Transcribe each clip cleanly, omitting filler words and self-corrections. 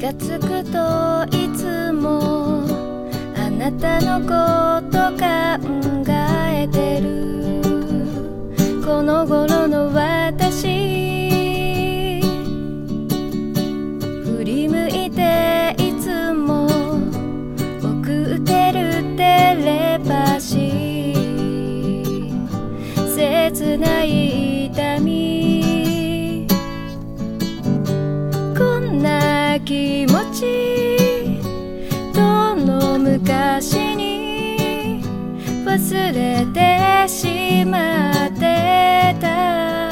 がつくといつもあなたのこと考えてる。この頃の私、振り向いていつも送ってるテレパシー、切ない痛み、こんな気持ちどの昔に忘れてしまってた。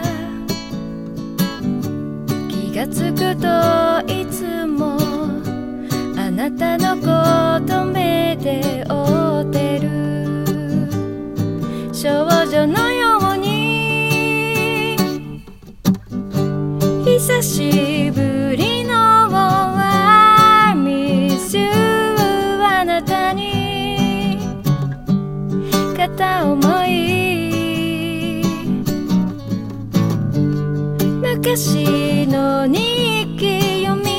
気がつくといつもあなたのこと目で追ってる。少女のように久しぶりのI miss you、 あなたに片思い、昔の日記読み